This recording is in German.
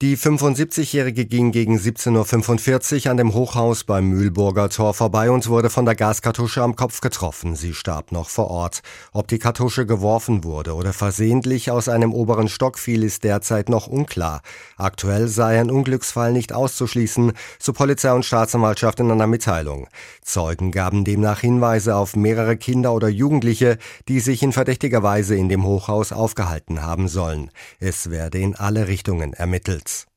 Die 75-Jährige ging gegen 17:45 Uhr an dem Hochhaus beim Mühlburger Tor vorbei und wurde von der Gaskartusche am Kopf getroffen. Sie starb noch vor Ort. Ob die Kartusche geworfen wurde oder versehentlich aus einem oberen Stock fiel, ist derzeit noch unklar. Aktuell sei ein Unglücksfall nicht auszuschließen, so Polizei und Staatsanwaltschaft in einer Mitteilung. Zeugen gaben demnach Hinweise auf mehrere Kinder oder Jugendliche, die sich in verdächtiger Weise in dem Hochhaus aufgehalten haben sollen. Es werde in alle Richtungen ermittelt.